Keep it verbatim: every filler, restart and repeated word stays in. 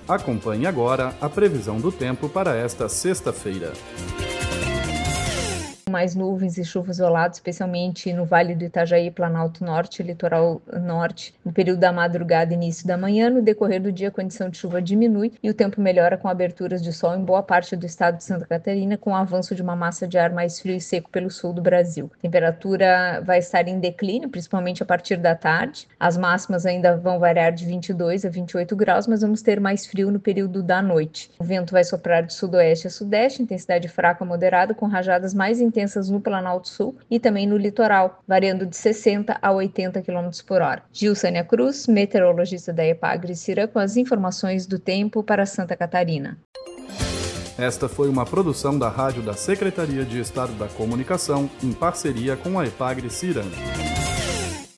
Acompanhe agora a previsão do tempo para esta sexta-feira. Mais nuvens e chuva isolada, especialmente no Vale do Itajaí, Planalto Norte e Litoral Norte, no período da madrugada e início da manhã. No decorrer do dia, a condição de chuva diminui e o tempo melhora com aberturas de sol em boa parte do estado de Santa Catarina, com o avanço de uma massa de ar mais frio e seco pelo sul do Brasil. A temperatura vai estar em declínio, principalmente a partir da tarde. As máximas ainda vão variar de vinte e dois a vinte e oito graus, mas vamos ter mais frio no período da noite. O vento vai soprar de sudoeste a sudeste, intensidade fraca a moderada, com rajadas mais intensas no Planalto Sul e também no litoral, variando de sessenta a oitenta quilômetros por hora. Gilsânia Cruz, meteorologista da Epagre-Cira, com as informações do tempo para Santa Catarina. Esta foi uma produção da Rádio da Secretaria de Estado da Comunicação, em parceria com a Epagre-Cira.